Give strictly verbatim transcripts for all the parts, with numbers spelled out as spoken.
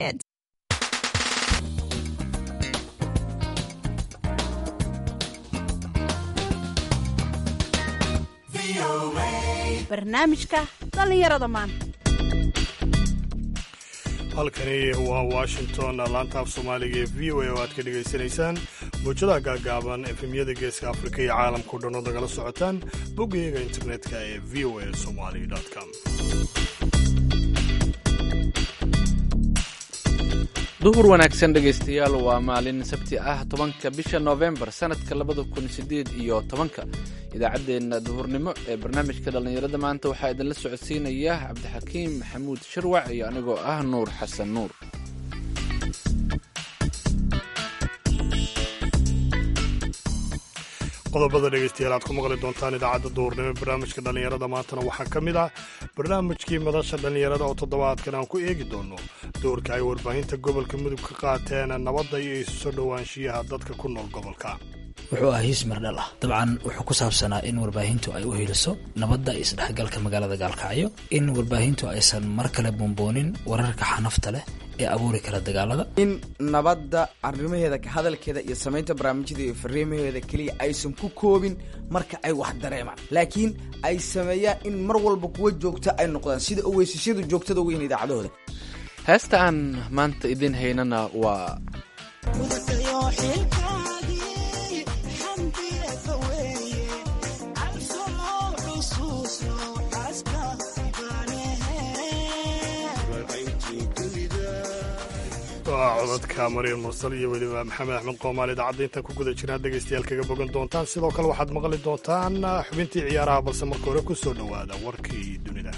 barnaamijka dhallinyarada maanta. halkani waa washington, laanta af soomaaliga ee v o a oo aad ka dhegaysanaysaan muujadaha gaagaaban efemyada geeska afrika iyo caalamkao dhan oo nagala socotaan boggayaga internetka ee v o a somali com. duhur wanaagsan dhegaystayaal, waa maalin sabti ah tobanka bisha noofembar sanadka labada kun sideed iyo tobanka. idaacaddeenna duhurnimo ee barnaamijka dhallinyarada maanta waxaa idinla socodsiinaya cabdixakiim maxamuud shirwac iyo anigoo ah nuur xasan nuur. qodobada dhegaystayaal aad ku maqli doontaan idaacadda duhurnimo barnaamijka dhallinyarada maantana waxaa ka mid ah barnaamijkii madasha dhallinyarada oo toddobaadkan aan ku eegi doono doorka ay warbaahinta gobolka mudug ka qaateen nabadda iyo isu soo dhowaanshiyaha dadka ku nool gobolka. wuxuu ah hiis mardhal ah. dabcan wuxuu ku saabsanaa in warbaahintu ay u heliso nabadda iyo isdhexgalka magaalada gaalkacyo, in warbaahintu aysan mar kale buunboonin wararka xanafta leh ee abuuri kara dagaalada, in nabadda arrimaheeda hadalkeeda iyo samaynta barnaamijyada iyo fariimaheeda keliya aysan ku koobin marka ay wax dareemaan, laakiin ay sameeyaan in mar walba kuwa joogta ay noqdaan sida oweysashadu joogtada ugu yihiin idaacadahooda. heesta aan maanta idin haynana waa waa codadka mariin mursal iyo weliba maxamed axmed qoomaal. idaacadda intaan ku guda jirnaa dhegaystayaal kaga bogan doontaan. sidoo kale waxaad maqli doontaan xubintii ciyaaraha, balse marka hore ku soo dhowaada warkii dunida.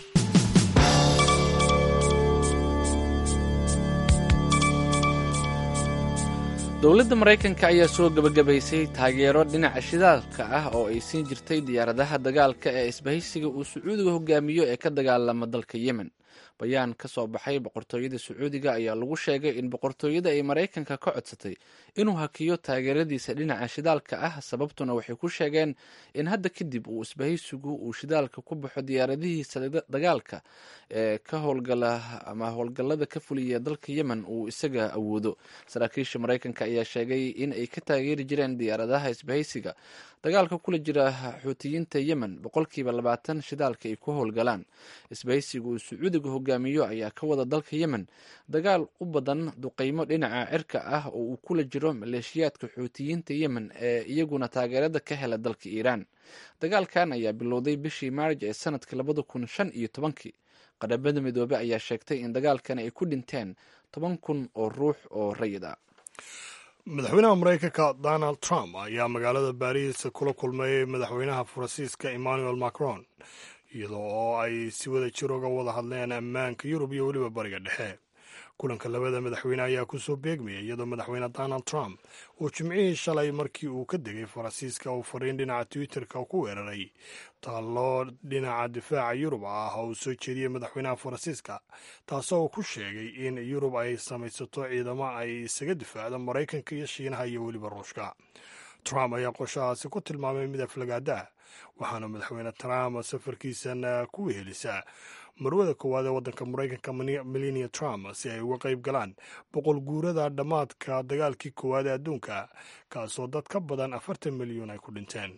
dowladda maraykanka ayaa soo gebagabaysay taageero dhinaca shidaalka ah oo ay siin jirtay diyaaradaha dagaalka ee isbahaysiga uu sacuudiga hogaamiyo ee ka dagaalama dalka yemen. bayaan ka soo baxay boqortooyada sacuudiga ayaa lagu sheegay in boqortooyada ay maraykanka ka codsatay inuu hakiyo taageeradiisa dhinaca shidaalka ah. sababtuna waxay ku sheegeen in hadda kadib uu isbahaysigu uu shidaalka ku baxo diyaaradihiisa dagaalka ee ka howlgala ama howlgallada ka fuliya dalka yemen uu isaga awoodo. saraakiisha maraykanka ayaa sheegay in ay ka taageeri jireen diyaaradaha isbahaysiga dagaalka kula jira xuutiyiinta yemen boqolkiiba labaatan shidaalka ay ku howlgalaan. isbahaysiga uu sacuudiga hogaamiyo ayaa ka wada dalka yemen dagaal u badan duqeymo dhinaca cirka ah oo uu kula jiro maleeshiyaadka xuutiyiinta yemen ee iyaguna taageerada ka hela dalka iiraan. dagaalkan ayaa bilowday bishii maarj ee sanadka labada kun shan iyo tobankii. qadhabada midoobe ayaa sheegtay in dagaalkan ay ku dhinteen toban kun oo ruux oo rayid ah. madaxweynaha maraykanka donald trump ayaa magaalada baariis kula kulmay madaxweynaha faransiiska emmanuel macron, iyadoo oo ay si wada jir uga wada hadleen ammaanka yurub iyo weliba bariga dhexe. kulanka labada madaxweyne ayaa kusoo beegmayay iyadoo madaxweyne donald trump uu jimcihii shalay markii uu ka degay faransiiska uu fariin dhinaca twitterka ku weeraray taallo dhinaca difaaca yurub ah oo uu soo jeediyey madaxweynaha faransiiska, taasoo uu ku sheegay in yurub ay samaysato ciidamo ay isaga difaacdo maraykanka iyo shiinaha iyo weliba ruushka. trump ayaa qorshahaasi ku tilmaamay mid aflagaada, waxaana madaxweyne trump safarkiisan ku wehelisaa marwada koowaad ee waddanka maraykanka melania trump si ay uga qayb galaan boqol guurada dhammaadka dagaalkii koowaad ee adduunka, kaasoo dad ka badan afartan milyan ay ku dhinteen.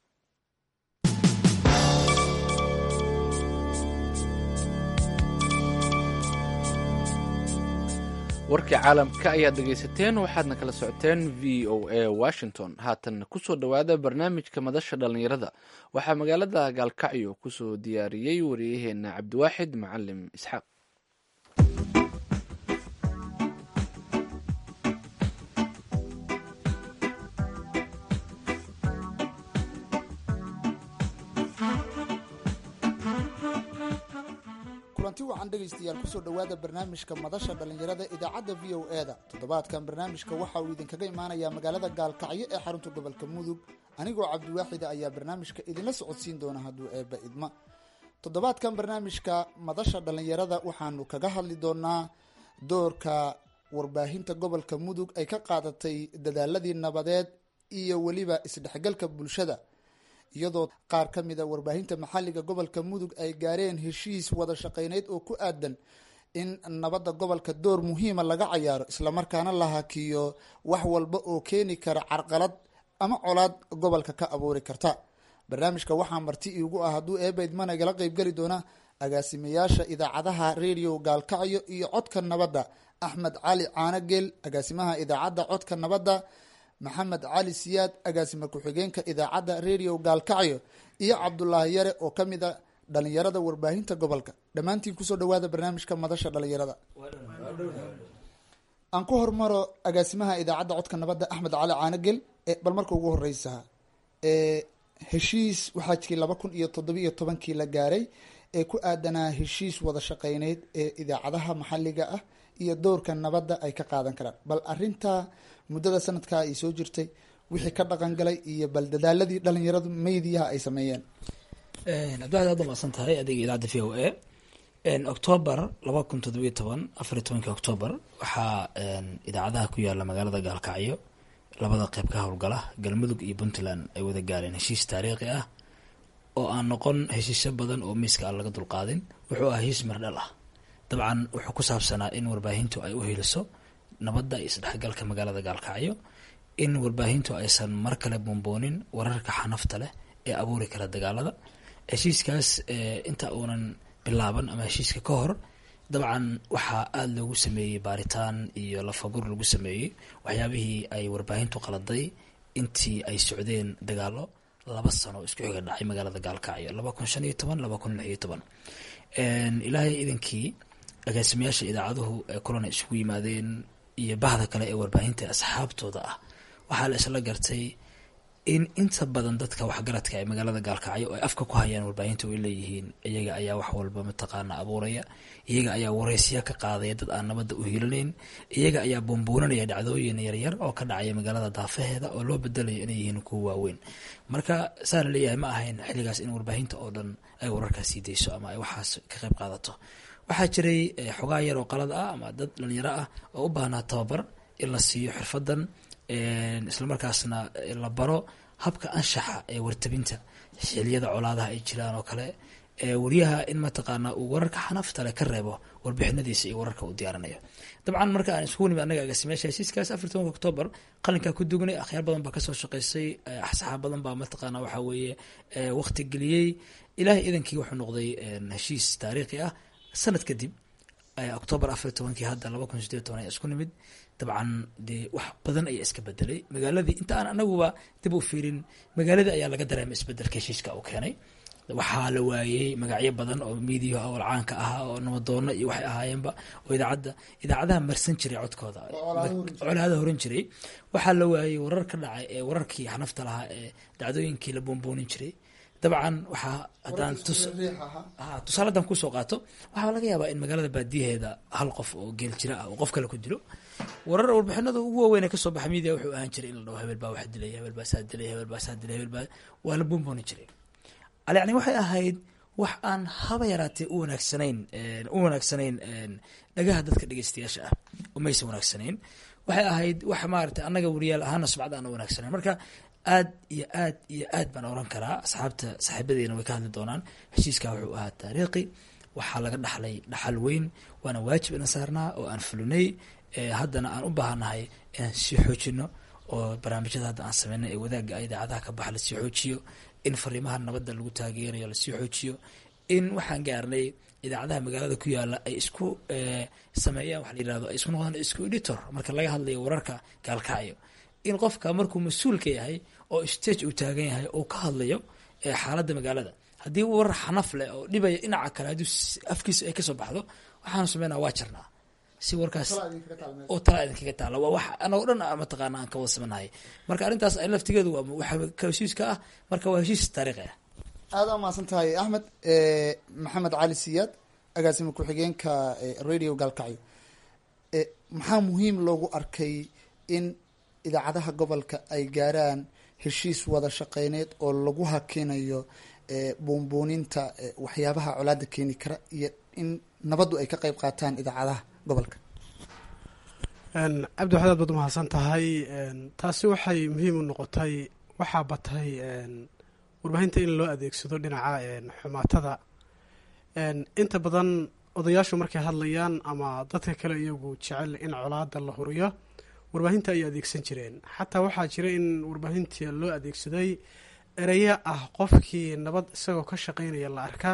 warkii caalamka ayaad dhegaysateen, waxaadna kala socoteen v o a washington. haatan kusoo dhowaada barnaamijka madasha dhallinyarada. waxaa magaalada gaalkacyo kusoo diyaariyey wariyaheena cabdiwaaxid macalim isxaaq. kulanti wacan dhegaystayaal kusoo dhowaada barnaamijka madasha dhallinyarada idaacadda v o e da. toddobaadkan barnaamijka waxa uu idinkaga imaanayaa magaalada gaalkacyo ee xarunta gobolka mudug. anigoo cabdiwaaxida ayaa barnaamijka idinla socodsiin doona hadduu eebba idma. toddobaadkan barnaamijka madasha dhallinyarada waxaanu kaga hadli doonaa doorka warbaahinta gobolka mudug ay ka qaadatay dadaaladii nabadeed iyo weliba isdhexgalka bulshada, iyadoo qaar ka mid a warbaahinta maxalliga gobolka mudug ay gaareen heshiis wada shaqayneyd oo ku aadan in nabadda gobolka door muhiima laga cayaaro islamarkaana la hakiyo wax walba oo keeni kara carqalad ama colaad gobolka ka abuuri karta. barnaamijka waxaa marti iigu ah hadduu eebaydma nagala qeybgeli doona agaasimayaasha idaacadaha radio gaalkacyo iyo codka nabadda axmed cali caanageel agaasimaha idaacadda codka nabadda, maxamed cali siyaad agaasima ku-xigeenka idaacadda radio gaalkacyo iyo cabdulaahi yare oo kamid a dhalinyarada warbaahinta gobolka. dhammaantiin kusoo dhawaada barnaamijka madasha dhalinyarada. aan ku hormaro agaasimaha idaacadda codka nabadda axmed cali caanageel. bal marka ugu horeysa heshiis waxaa jiray laba kun iyo toddobiiyo tobankii la gaaray ee ku aadanaa heshiis wada shaqeyneyd ee idaacadaha maxaliga ah iyo doorka nabadda ay ka qaadan karaan. bal arinta muddada sanadkaa ay soo jirtay wixii ka dhaqan galay iyo bal dadaaladii dhalinyaradu meydiyaha ay sameeyeen. cabdiwaxid aad umaqsan tahay adiga idaacadda v o a. octoobar laba kun toddobiyo toban afariyo tobankii octoobar waxaa idaacadaha ku yaala magaalada gaalkacyo labada qeyb ka howlgala galmudug iyo puntland ay wada gaareen heshiis taariikhi ah oo aan noqon heshiisyo badan oo miiska aan laga dulqaadin. wuxuu ah heshiis mardhal ah. dabcan wuxuu ku saabsanaa in warbaahintu ay u heliso nabadda iyo isdhexgalka magaalada gaalkacyo, in warbaahintu aysan mar kale buunboonin wararka xanafta leh ee abuuri kara dagaalada. heshiiskaas inta uunan bilaaban ama heshiiska ka hor dabcan waxaa aada loogu sameeyey baaritaan iyo lafagur lagu sameeyey waxyaabihii ay warbaahintu qaladay intii ay socdeen dagaalo laba sano isku xiga dhacay magaalada gaalkacyo laba kun shan iyo toban laba kun lix iyo toban. ilaahay idankii agaasimayaasha idaacaduhu ee kulana isugu yimaadeen iyo bahda kale ee warbaahinta asxaabtooda ah waxaa la isla gartay in inta badan dadka waxgaradka ee magaalada gaalkacyo ay afka ku hayaan warbaahinta way leeyihiin iyaga ayaa wax walba mataqaana abuuraya, iyaga ayaa wareysya ka qaadaya dad aan nabadda u hiilanayn, iyaga ayaa buunbuunanaya dhacdooyin yaryar oo ka dhacaya magaalada daafaheeda oo loo bedelayo inay yihiin kuwa waaweyn. marka saa la leeyahay ma ahayn xilligaas in warbaahinta oo dhan ay wararkaas sii dayso ama ay waxaas ka qayb qaadato. waxaa jiray xogaa yar oo qalad ah ama dad dhalinyaro ah oo u baahnaa tababar in la siiyo xirfadan islamarkaasna la baro habka anshaxa ee wartabinta xiliyada colaadaha ay jiraan oo kale. wariyaha in mataqaana uu wararka xanaftale ka reebo warbixinadiisa iyo wararka uu diyaarinayo. dabcan marka aan iskugu nimid anaga agaasimayaasha heshiiskaas afar tobanka octoobar qalinkaa ku dugnay, akhyaar badan baa kasoo shaqeysay, saxaab badan baa mataqaana waxaa weeye waqti geliyey. ilaahay idankii wuxuu noqday heshiis taariikhi ah. sanad kadib octoobar afariyo tobankii hadda laba kun sideed toban ayaa isku nimid. dabcan dee wax badan ayaa iska bedelay magaaladii. inta aan anaguba dib u fiirin magaaladii ayaa laga dareemay isbedelka heshiiska uu keenay. waxaa la waayey magacyo badan oo miidiya awal caanka ahaa oo nabadoono iyo waxay ahaayeenba oo idaacadda idaacadaha marsan jiray codkooda colaada horan jiray. waxaa la waayey warar ka dhacay ee wararkii xanafta lahaa ee dhacdooyinkii la boonboonin jiray. dabcan waxaa haddaan tusaale haddaan kusoo qaato waxaa laga yaabaa in magaalada baadiyaheeda hal qof oo geel jira ah oo qof kale ku dilo. warar warbixinada ugu waaweyn ee kasoo baxa miidiya wuxuu ahaan jiray in la dhaho hebel baa wax dilay, hebel baa saa dilay, hebel baa saa dilay, hebel baa waa la boonboonin jiray. yani waxay ahayd wax aan haba yaraatee u wanaagsanayn u wanaagsanayn dhagaha dadka dhegeystayaasha ah umaysan wanaagsanayn. waxay ahayd wax maaragtay annaga wariyaal ahaana subcad aan u wanaagsanayn. marka aad iyo aad iyo aad baan oran karaa asxaabta saaxiibadeena way ka hadli doonaan. heshiiska wuxuu ahaa taariikhi, waxaa laga dhaxlay dhaxal weyn, waana waajib ina saarnaa oo aan fulinay. haddana aan u baahanahay inaan sii xoojino oo barnaamijyada hadda aan sameynay ee wadaagga idaacadaha ka baxa lasii xoojiyo, in fariimaha nabadda lagu taageerayo lasii xoojiyo, in waxaan gaarnay idaacadaha magaalada ku yaala ay isku sameeyaan waxa la yirahdo ay isku noqdaan isku editor marka laga hadlayo wararka gaalkacyo. in qofka markuu mas-uulka yahay oo stage uu taagan yahay oo ka hadlayo xaaladda magaalada, haddii warar xanaf leh oo dhibaya dhinaca kale haddii afkiisa ay kasoo baxdo waxaanu sameynaa waa jarnaa si warkaas oo tala idinkaga taala waa wax anagoo dhan mataqaana aan ka wada sameynahay. marka arrintaas ay laftigeedu waa waxa heshiiska ah. marka waa heshiis taariikhi ah. aada u mahadsan tahay axmed. maxamed cali siyaad agaasima ku-xigeenka radio gaalkacyo, maxaa muhiim loogu arkay in idaacadaha gobolka ay gaaraan heshiis wada shaqeyneed oo lagu hakinayo buunbuuninta waxyaabaha colaada keeni kara iyo in nabaddu ay ka qeyb qaataan idaacadaha gobolka? cabdi waxaad baad umahadsan tahay. taasi waxay muhiim u noqotay, waxaa batay warbaahinta in loo adeegsado dhinaca xumaatada. inta badan odayaashu markay hadlayaan ama dadka kale iyagu jecel in colaada la huriyo warbaahinta ay adeegsan jireen. xataa waxaa jira in warbaahinta loo adeegsaday ereya ah qofkii nabad isagoo ka shaqaynaya la arka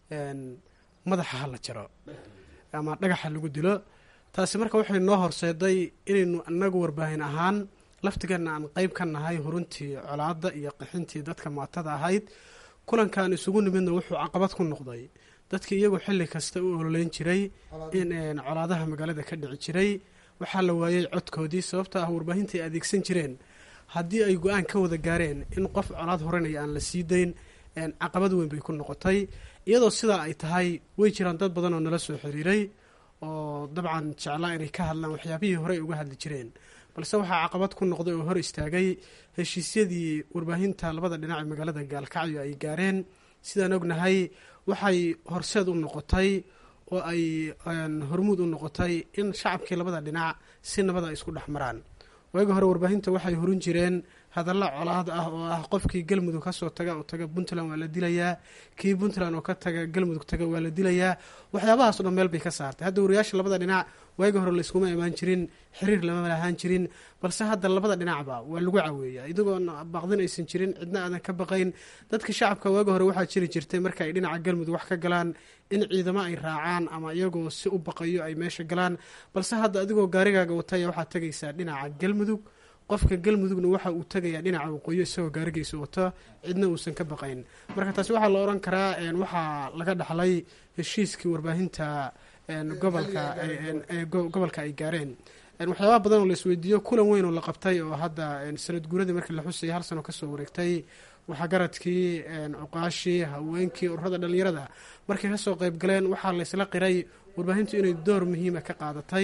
madaxa ha la jaro ama dhagaxa lagu dilo. taasi marka waxay noo horseeday inaynu anagu warbaahin ahaan laftigeena aan qeyb ka nahay huruntii colaada iyo qixintii dadka maatada ahayd. kulankan isugu nimidna wuxuu caqabad ku noqday dadkii iyagu xilli kasta u ololeyn jiray in colaadaha magaalada ka dhici jiray. waxaa la waayey codkoodii sababta ah warbaahinta ay adeegsan jireen haddii ay go-aan ka wada gaareen in qof colaad horanaya aan la sii dayn caqabad weyn bay ku noqotay. iyadoo sidaa ay tahay way jiraan dad badan oo nala soo xiriiray oo dabcan jeclaa inay ka hadlaan waxyaabihii horey uga hadli jireen, balse waxaa caqabad ku noqday oo hor istaagay heshiisyadii warbaahinta labada dhinac ee magaalada gaalkacyo ay gaareen. sidaan ognahay waxay horseed u noqotay oo ay hormuud u noqotay in shacabkii labada dhinac si nabad ay isku dhex maraan. waagi hore warbaahinta waxay horin jireen hadalla colaad ah oo ah qofkii galmudug kasoo taga oo taga puntland waa la dilayaa, kii puntland oo ka taga galmudug taga waa la dilayaa. waxyaabahaas o dhan meel bay ka saartay. hadda wariyaasha labada dhinac waagi hore layskuma imaan jirin, xiriir lama lahaan jirin, balse hadda labada dhinacba waa lagu caweeyaa idigoo baaqdin aysan jirin, cidna aadan ka baqayn. dadka shacabka waagi hore waxaa jiri jirtay marka ay dhinaca galmudug wax ka galaan in ciidamo ay raacaan ama iyagoo si u baqayo ay meesha galaan, balse hadda adigoo gaarigaaga wataya waxaad tegaysaa dhinaca galmudug. qofka galmudugna waxa uu tagayaa dhinaca waqooyi isagoo gaarigiisa wato, cidna uusan ka baqayn. marka taasi waxaa la oran karaa waxaa laga dhaxlay heshiiskii warbaahinta gobolka gobolka ay gaareen. waxyaabaha badan oo la isweydiiyo kulan weyn oo la qabtay oo hadda sanad guuradii markii la xusayay hal sano kasoo wareegtay waxaa garadkii cuqaashii haweenkii ururada dhalinyarada markay kasoo qeyb galeen waxaa la isla qiray warbaahintu inay door muhiima ka qaadatay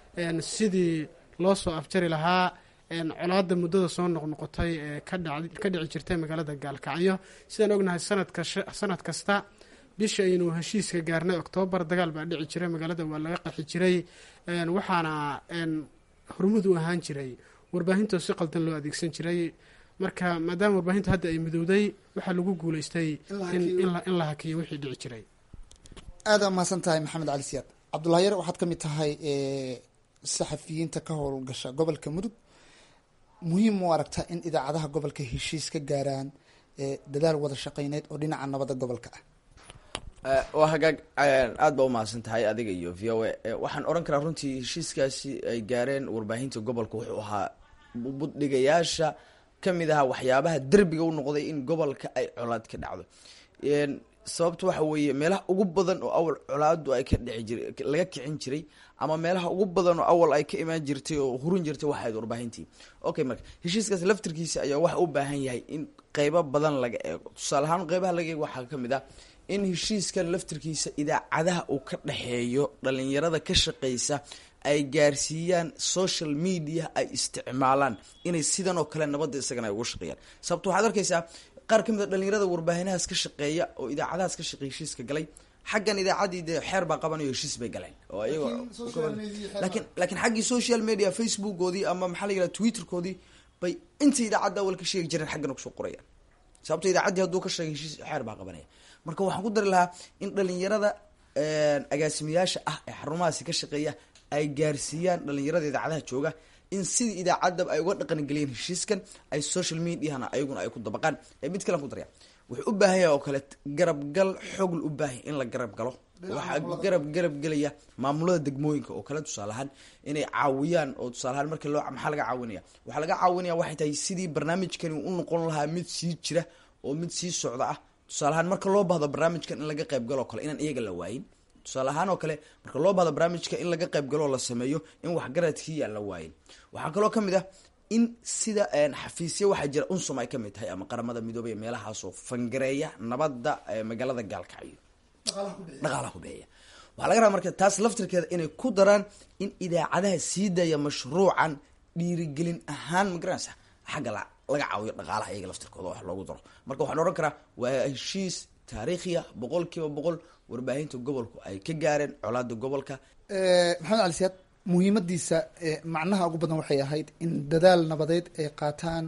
sidii loo soo afjari lahaa colaada muddada soo noqnoqotay ee ka dhici jirtay magaalada gaalkacyo. sidaan ognahay sanad kasta bisha aynu heshiiska gaarnay oktoobar dagaal baa dhici jiray, magaalada waa laga qaxi jiray, waxaana hormud u ahaan jiray warbaahinta si qaldan loo adeegsan jiray. marka maadaama warbaahinta hadda ay midowday waxaa lagu guuleystay in la hakiyo wixii dhici jiray. aada mahadsan tahay maxamed cali siyaad. cabdullahi yar waxaad ka mid tahay saxafiyiinta ka howlgasha gobolka mudug. muhiim u aragtaa in idaacadaha gobolka heshiis ka gaaraan dadaal wada shaqeyneed oo dhinaca nabadda gobolka ah? waa hagaag aada baa umahadsan tahay adiga iyo v o a. waxaan oran karaa runtii heshiiskaasi ay gaareen warbaahinta gobolka wuxuu ahaa buddhigayaasha kamid ahaa waxyaabaha derbiga u noqday in gobolka ay colaad ka dhacdo. sababta waxa weeye meelaha ugu badan oo awal colaadu ay ka dhici jiray laga kicin jiray ama meelaha ugu badan oo awal ay ka imaan jirtay oo hurun jirtay waxayd warbaahintii. okay marka heshiiskaas laftirkiisa ayaa waxa u baahan yahay in qeybo badan laga eego. tusaale ahaan qeybaha laga eego waxaa kamid ah in heshiiskan laftirkiisa idaacadaha uu ka dhexeeyo dhalinyarada ka shaqeysa ay gaarsiiyaan social media ay isticmaalaan inay sidan oo kale nabadda isagana ay ugu shaqeeyaan. sababto waxaad arkeysaa qaar kamid a dhalinyarada warbaahinahaas ka shaqeeya oo idaacadahaas ka shaqeeya heshiiska galay, xaggan idaacaddii dee xeer baa qabanayo heshiis bay galeen oo ayagoo lakin laakiin xaggii social media facebookoodii ama maxaa la yihahda twitterkoodii bay inta idaacadda awal ka sheegi jireen xaggana kusoo qorayaan. sababto idaacaddii hadduu ka sheegay heshiis xeer baa qabanaya. marka waxaan ku dari lahaa in dhalinyarada agaasimayaasha ah ee xarumahaasi ka shaqeeya ay gaarsiiyaan dhalinyarada idaacadaha jooga in sidii idaacadda ay uga dhaqangeliyeen heshiiskan ay social mediahana ayaguna ay ku dabaqaan. mid kalean ku daraya wuxuu u baahan yahay oo kale garabgal xoogl u baahanya in la garab galo. waxaa garab garab gelaya maamulada degmooyinka oo kale tusaale ahaan inay caawiyaan oo tusaale ahaan marka loo maxaa laga caawinaya waxaa laga caawinaya waxay tahay sidii barnaamijkani u noqon lahaa mid sii jira oo mid sii socda ah. tusaale ahaan marka loo baahdo barnaamijkan in laga qayb galo o kale inaan iyaga la waayin. tusaale ahaan oo kale marka loo baahdo barnaamijka in laga qayb galo oo la sameeyo in waxgaradkii aan la waayin. waxaa kaloo kamid ah in sida xafiisya waxaa jira unsum ay kamid tahay ama qaramada midoobay meelahaasoo fangareeya nabadda magaalada gaalkacyo dhaqaalaha ku bixiya. waxaa laga rabaa marka taas laftirkeeda inay ku daraan in idaacadaha sii daya mashruucan dhiirigelin ahaan magaranaysa xagga la laga caawiyo dhaqaalaha iyaga laftirkooda wax loogu daro. marka waxaan ohan karaa waa heshiis taariikhiya boqol kiiba boqol warbaahinta gobolku ay ka gaareen colaada gobolka. maxamed cali siyaad, muhiimadiisa macnaha ugu badan waxay ahayd in dadaal nabadeed ay qaataan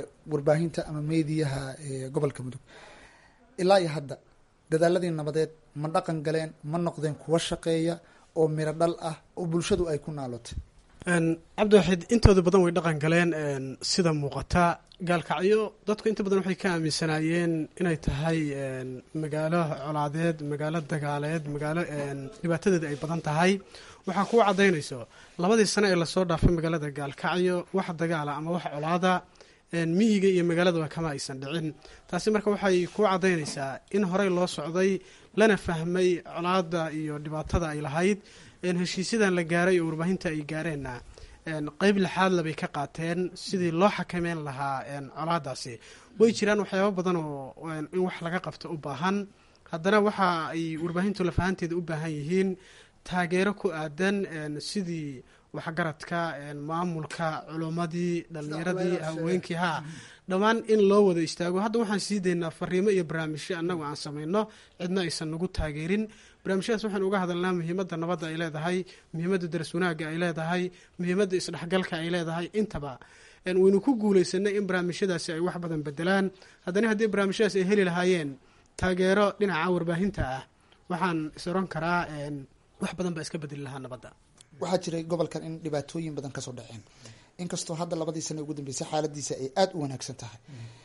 warbaahinta ama meediyaha gobolka mudug. ilaa iyo hadda dadaaladii nabadeed ma dhaqan galeen, ma noqdeen kuwa shaqeeya oo miro dhal ah oo bulshadu ay ku naalotay? cabdiwaxid intooda badan way dhaqan galeen. sida muuqata gaalkacyo dadku inta badan waxay ka aaminsanaayeen inay tahay magaalo colaadeed, magaalo dagaaleed, magaalo dhibaatadeeda ay badan tahay. waxaa kuu cadaynayso labadii sano ee lasoo dhaafay magaalada gaalkacyo wax dagaala ama wax colaada miyiga iyo magaaladaba kama aysan dhicin. taasi marka waxay kuu cadaynaysaa in horey loo socday lana fahmay colaada iyo dhibaatada ay lahayd. heshiisyadan la gaaray oo warbaahinta ay gaareenna qeyb lixaad labay ka qaateen sidii loo xakameyn lahaa colaadaasi. way jiraan waxyaaba badan oo in wax laga qabto u baahan, haddana waxa ay warbaahintu lafahanteeda u baahan yihiin taageero ku aadan sidii waxgaradka, maamulka, culummadii, dhalinyaradii, haweenkii ha dhammaan in loo wada istaago. hadda waxaan sii daynaa fariimo iyo barnaamijyo annagu aan samayno, cidna aysan nagu taageerin. barnaamijyadaas waxaan uga hadalnaa muhiimadda nabadda ay leedahay, muhiimadda daras wanaagga ay leedahay, muhiimadda isdhexgalka ay leedahay. intaba waynu ku guulaysanay in barnaamijyadaasi ay wax badan bedelaan. haddana haddii barnaamijyadaas ay heli lahaayeen taageero dhinaca warbaahinta ah, waxaan is oran karaa wax badan baa iska bedeli lahaa nabadda. waxaa jiray gobolkan in dhibaatooyin badan kasoo dhaceen, inkastoo hadda labadii sano ugu dambeysay xaaladiisa ay aada u wanaagsan tahay.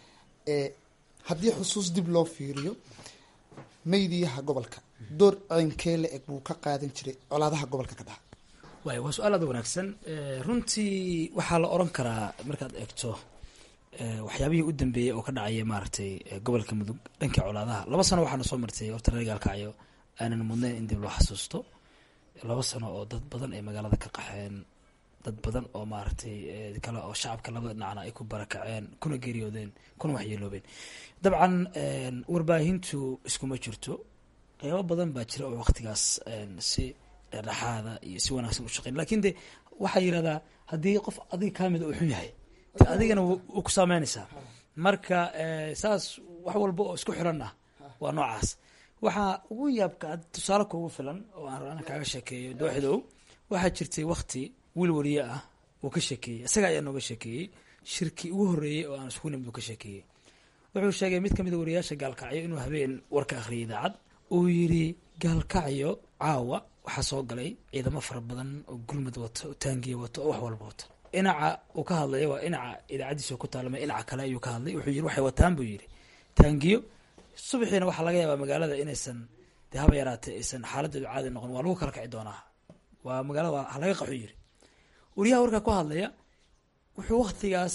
haddii xusuus dib loo fiiriyo, maydiyaha gobolka door ceynkee la eg buu ka qaadan jiray colaadaha gobolka ka dhaca? waay waa su-aal aada wanaagsan. runtii waxaa la oran karaa markaad eegto waxyaabihii u dambeeyey oo ka dhacaya maaragtay gobolka mudug dhanka colaadaha, laba sano waxaana soo martay horta reer gaalkacyo aanan mudnayn in dib loo xasuusto. laba sano oo dad badan ay magaalada ka qaxeen, dad badan oo maaragtay kale oo shacabka labada dhinacna ay ku barakaceen, kuna geeriyoodeen, kuna waxyeeloobeen. dabcan warbaahintu iskuma jirto, qeybo badan baa jira oo waqtigaas si dhexdhexaada iyo si wanaagsan u shaqeyn. lakin de waxaa yirahdaa haddii qof adiga kamida uu xun yahay, adigana u ku saameynaysaa. marka saas wax walba oo isku xiran ah waa noocaas. waxaa ugu yaabka tusaale kuugu filan oo aan rabaa kaaga sheekeeyo dooxidow, waxaa jirtay wakti wiil wariye ah uu ka sheekeeyey, isaga ayaa nooga sheekeeyey shirkii ugu horreeyey oo aan isku nimid uu ka sheekeeyey. wuxuu sheegay mid kamid a wariyaasha gaalkacyo inuu habeen warka akhriyay idaacad, uu yidhi gaalkacyo caawa waxaa soo galay ciidamo fara badan oo gulmad wato, taangiya wato oo wax walba wato. dhinaca uu ka hadlaya waa dhinaca idaacaddiisa ku taalmay, dhinaca kale ayuu ka hadlay. wuxuu yidhi waxay wataan buu yidhi taangiyo. subaxiina waxaa laga yaabaa magaalada inaysan de haba yaraatee aysan xaaladeedu caadi noqon, waa lagu kala kaci doonaa, waa magaalada waa halaga qaxu yiri. wariyaha warkaa ku hadlaya wuxuu waktigaas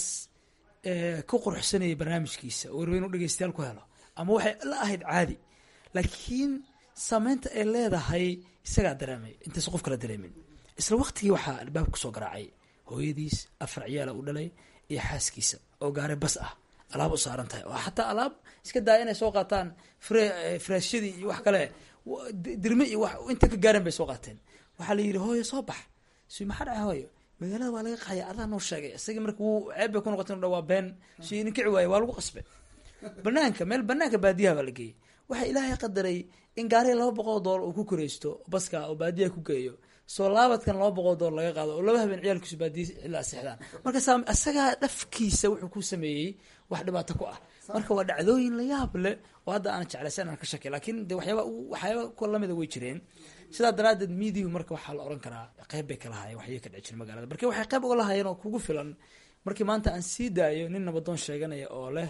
ku quruxsanayay barnaamijkiisa oo raba inuu dhegeystayaal ku helo, ama waxay la ahayd caadi, laakiin saameynta ay leedahay isagaa dareemay intaas qof kala dareemin. isla waktigii waxaa albaabka kusoo garaacay hooyadiis, afar ciyaala u dhalay iyo xaaskiisa oo gaare bas ah alaab u saaran tahay, oo xataa alaab iska daaya inay soo qaataan freshadii iyo wax kale dirme iyo wax inta ka gaaren bay soo qaateen. waxaa la yidhi hooyo soo bax, si maxaa dhaca hooyo, magaalada waa laga qaxaya, adaa noo sheegay. isaga marka wuu ceeb bay ku noqotay inu dhawaa been, si idin kici waaye waa lagu qasbe. banaanka meel banaanka baadiyaha baa la geeyey. waxaa ilaahay qadaray in gaariga laba boqol oo doolar uu ku koreysto baska oo baadiyaha ku geeyo, soo laabadkan laba boqol doolar laga qaado oo laba habeen ciyaalkiisu baadiya ilaa seexdaan. marka isagaa dhafkiisa wuxuu ku sameeyey wax dhibaato ku ah. marka waa dhacdooyin la yaab leh oo hadda aan jeclaysan aan ka shakay, laakiin de waxyaaba waxyaaba ku lamida way jireen. sidaa daraadeed miidiyu marka waxaa la oran karaa qeyb bay ka lahaayeen waxyay ka dhici jira magaalada. marka waxay qeyb uga lahaayeen oo kugu filan markii maanta aan sii daayo nin nabadoon sheeganaya oo leh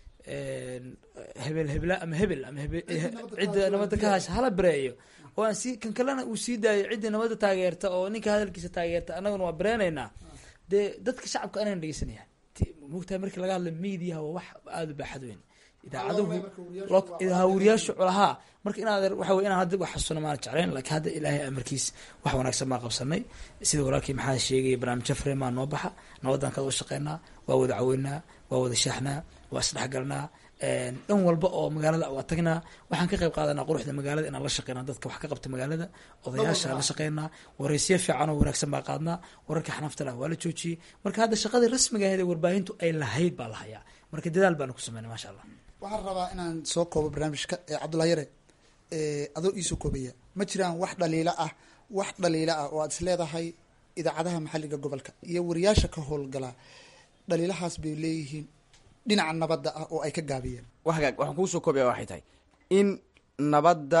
hebel hebla ama hebel ama cidda nabadda ka haasha hala bareeyo, oo aan si kan kalena uu sii daayo ciddii nabadda taageerta oo ninka hadalkiisa taageerta, annaguna waa bareenaynaa. dee dadka shacabka anaan dhegeysanaya mogtahay. markii laga hadla miidiyaha waa wax aada u baaxad weyn. idaacaduhu wariyaashu colahaa marka inaad waxa wey inaan hadda wax xasuuna maana jeclayn, laakiin hadda ilaahay amarkiis wax wanaagsan baan qabsanay. sida walaalkii maxaa sheegaya barnaamijyo freemaa noo baxa, nabadaan kada u shaqeynaa, waa wada caweynaa, waa wada shaaxnaa, waa isdhexgalnaa. dhan walba oo magaalada waa tagnaa, waxaan ka qayb qaadanaa quruxda magaalada inaan la shaqeynaa, dadka wax ka qabta magaalada, odayaasha la shaqeynaa, wareysyo fiican oo wanaagsan baa qaadnaa, wararka xanafta lah waa la joojiyey. marka hadda shaqadii rasmiga ahayd ee warbaahintu ay lahayd baa la hayaa. marka dadaal baanu ku sameynay maasha allah. waxaan rabaa inaan soo koobo barnaamijka ee cabdullahi yare, adoo iisoo koobaya, ma jiraan wax dhaliilo ah wax dhaliilo ah oo aad is leedahay idaacadaha maxalliga gobolka iyo wariyaasha ka howlgalaa dhaliilahaas bay leeyihiin dhinaca nabadda ah oo ay ka gaabiyeen? wagaag waxaan kuusoo koobaya waxay tahay in nabadda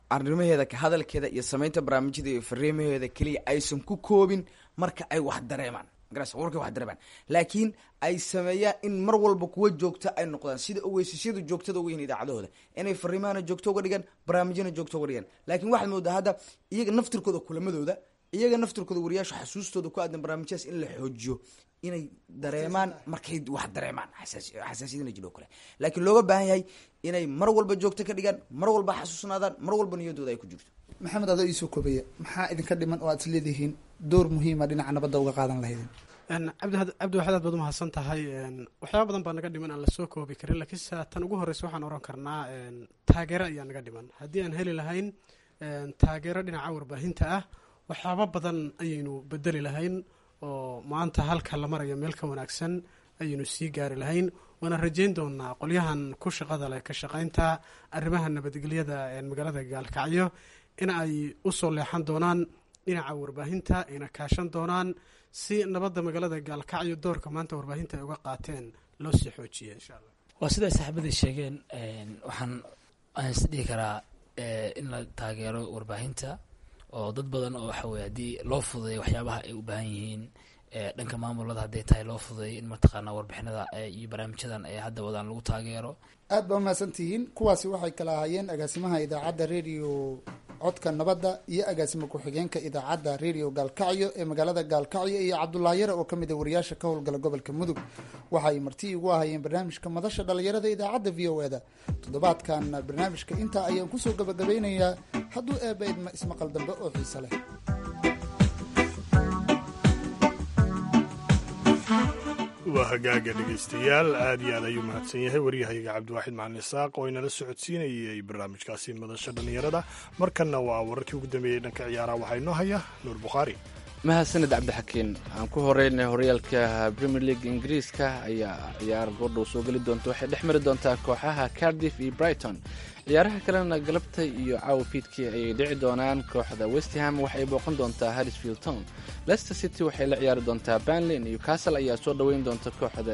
arrimaheeda ka hadalkeeda iyo samaynta barnaamijyada iyo fariimaheeda keliya aysan ku koobin marka ay wax dareemaan markay wax dareemaan laakiin ay sameeyaan in mar walba kuwa joogta ay noqdaan sida ogeysisyadu joogtada uga yihiin idaacadahooda inay fariimahana joogto uga dhigaan barnaamijyana joogto uga dhigaan laakiin waxaad moodaa hadda iyaga naftirkooda kulamadooda iyaga naftirkooda wariyaasha xasuustooda ku aadan barnaamijyadas in la xoojiyo inay dareemaan markay wax dareemaan xasaasiyadina jiro kale laakiin looga baahan yahay inay mar walba joogto ka dhigaan mar walba xasuusnaadaan mar walba niyadooda ay ku jirto. maxamed adoo iisoo koobaya maxaa idinka dhiman oo aad is leedihiin door muhiima dhinaca nabadda uga qaadan lahaydeen? cabdi cabdi waxaad aad baad umahadsan tahay waxyaaba badan baa naga dhiman aan lasoo koobi karin laakiinse tan ugu horreysa waxaan oran karnaa taageero ayaa naga dhiman haddii aan heli lahayn taageero dhinaca warbaahinta ah waxyaaba badan ayaynu bedeli lahayn oo maanta halka la marayo meel ka wanaagsan ayaynu sii gaari lahayn waana rajayn doonaa qolyahan ku shaqada leh ka shaqaynta arrimaha nabadgelyada magaalada gaalkacyo in ay usoo leexan doonaan dhinaca warbaahinta ayna kaashan doonaan si nabadda magaalada gaalkacyo doorka maanta warbaahinta ay uga qaateen loo sii xoojiya insha allah. waa siday saaxiibadii sheegeen waxaan aan is dhihi karaa in la taageero warbaahinta oo dad badan oo waxa weye haddii loo fududeeyo waxyaabaha ay u baahan yihiin dhanka maamulada hadday tahay loo fududeeyo in mataqaanaa warbixinada iyo barnaamijyadan ay hadda wadaan lagu taageero. aad baa umahadsan tihiin. kuwaasi waxay kala ahaayeen agaasimaha idaacadda radio codka nabadda iyo agaasimo ku-xigeenka idaacadda radio gaalkacyo ee magaalada gaalkacyo iyo cabdullaahi yare oo ka mid a wariyaasha ka howlgala gobolka mudug. waxay marti ugu ahayeen barnaamijka madasha dhalinyarada idaacadda v o eda. toddobaadkan barnaamijka intaa ayaan kusoo gabagabeynayaa hadduu eeba idma ismaqal dambe oo xiise leh. waa hagaaga dhegaystayaal aad iyo aad ayuu mahadsan yahay waryahayaga cabdiwaaxid macalin isaaq oo inala socodsiinayay barnaamijkaasi madasha dhallinyarada. markanna waa wararkii ugu dambeeyey dhanka ciyaaraha waxaa inoo haya nuur bukhaari. mahadsanid cabdixakiin aan ku horeynay horyaalka premier league ingiriiska ayaa ciyaar goordhow soo geli doonta waxay dhex mari doontaa kooxaha cardiff iyo brighton. ciyaaraha kalena galabta iyo caawa fiidkii ayay dhici doonaan. kooxda westham waxay booqan doontaa harrisfield town. leicester city waxay la ciyaari doontaa burnley. newcastle ayaa soo dhoweyn doonta kooxda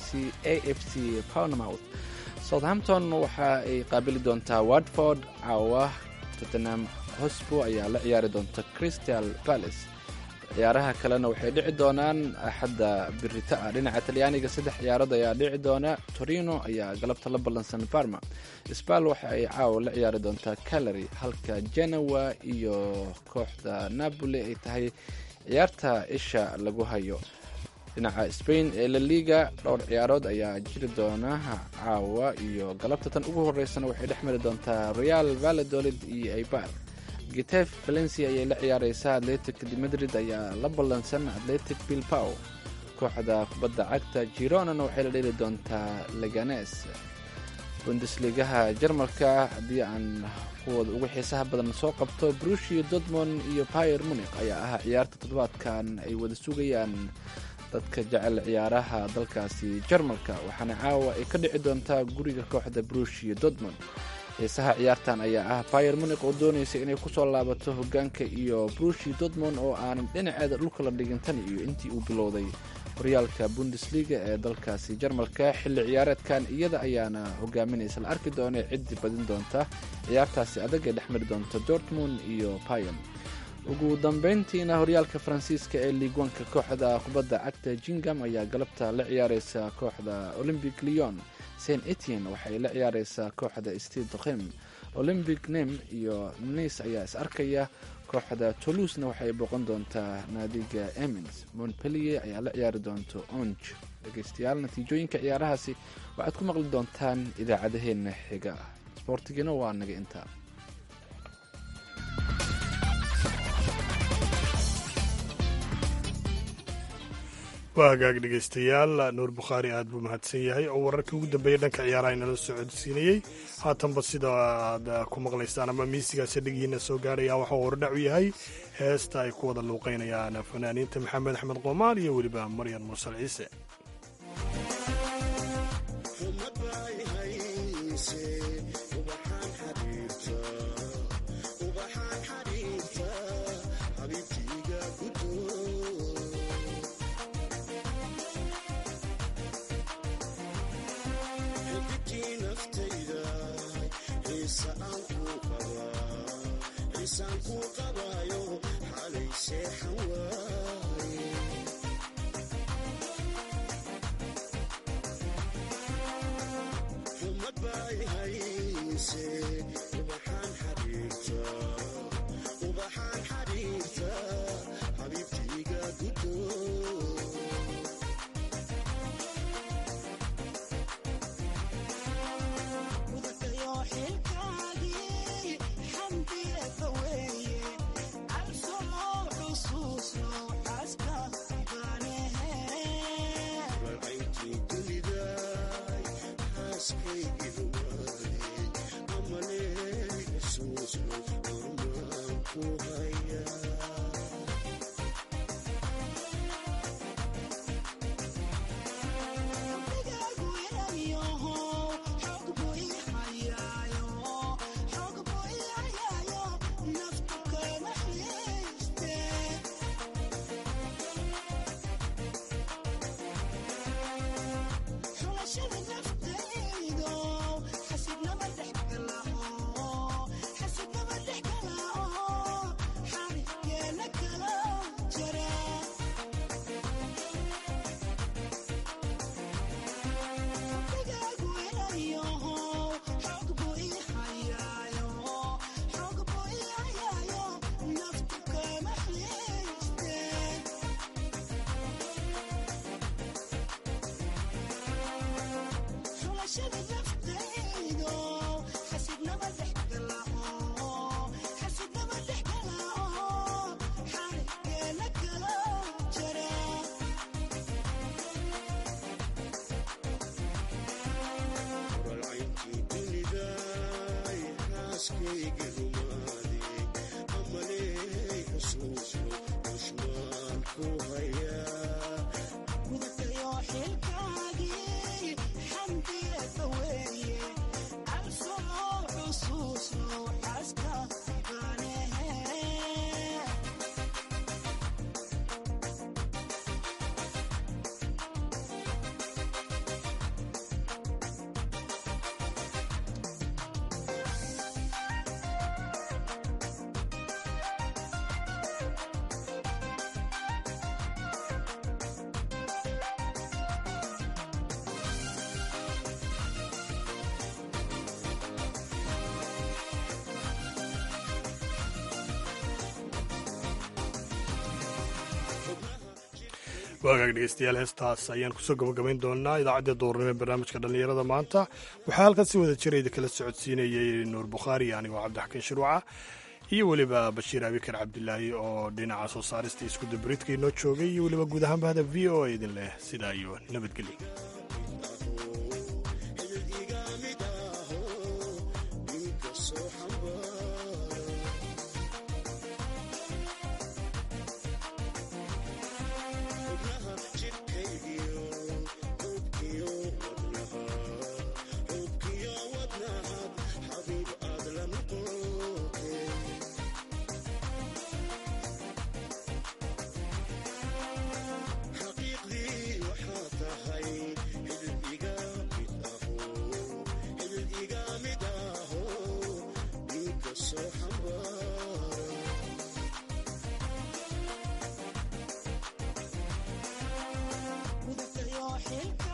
a f c pownmouth. southampton waxa ay qaabili doontaa watford. caawa tottenham hotspur ayaa la ciyaari doonta crystal palace. ciyaaraha kalena waxay dhici doonaan axadda birita ah. dhinaca talyaaniga saddex ciyaarood ayaa dhici doona. torino ayaa galabta la ballansan parma. sbal waxa ay caawa la ciyaari doontaa calary halka genoa iyo kooxda napoli ay tahay ciyaarta isha lagu hayo. dhinaca spain ee la liga dhowr ciyaarood ayaa jiri doona caawa iyo galabta. tan ugu horeysana waxay dhex mari doontaa real valladolid iyo eibar. gitef valencia ayay la ciyaareysaa. atletic de madrid ayaa la ballansan atletic bilbao. kooxda kubadda cagta gironana waxay la dheeli doontaa leganes. bundesligaha jarmalka haddii aan kuwooda ugu xiisaha badan soo qabto brushia dortmund iyo bayer munich ayaa ahaa ciyaarta toddobaadkan ay wada sugayaan dadka jecel ciyaaraha dalkaasi jarmalka waxaana caawa ay ka dhici doontaa guriga kooxda brushia dortmund. xiisaha ciyaartan ayaa ah bayer munich oo doonaysa inay kusoo laabato hogaanka iyo brushia dortmund oo aanan dhinaceeda dhulka la dhigin tan iyo intii uu bilowday horyaalka bundesliga ee dalkaasi jarmalka. xilli ciyaareedkan iyada ayaana hogaaminaysa la arki doona ciddi badin doonta ciyaartaasi adag ee dhexmari doonta dortmund iyo bayer. ugu dambeyntiina horyaalka faransiiska ee liigwanka kooxda kubadda cagta jingam ayaa galabta la ciyaareysa kooxda olympic lyon. saint etienne waxay la ciyaareysaa kooxda stade rem. olympic nem iyo nice ayaa is arkaya. kooxda toulousena waxay booqan doontaa naadiga emins. montpellier ayaa la ciyaari doonta onge. dhegeystayaal natiijooyinka ciyaarahaasi waxaad ku maqli doontaan idaacadaheena xiga. sboortigina waa naga intaa. waa hagaag dhegaystayaal nuur bukhaari aad buu mahadsan yahay oo wararkii ugu dambeeyey dhanka ciyaaraha inala soo codsiinayey. haatanba sida aad ku maqlaysaan ama miisigaasi dhegihiina soo gaaraya waxau hordhac u yahay heesta ay ku wada luuqeynayaan fanaaniinta maxamed axmed qoomaan iyo weliba maryan mursal ciise. naftayda xiisa aan ku qabaa waagaag dhegeystayaal heestaas ayaan kusoo gabagabayn doonaa idaacadda duurnimo ee barnaamijka dhallinyarada maanta waxaa halkan si wada jirayda kala socodsiinayay nuur bukhaari anigoo cabdixakiin shuruuca iyo weliba bashiir abikar cabdilaahi oo dhinaca soo saarista isku dabaridka inoo joogay iyo weliba guud ahaan bahda v o a idin leh sidaa iyo nabadgelyo. Hilka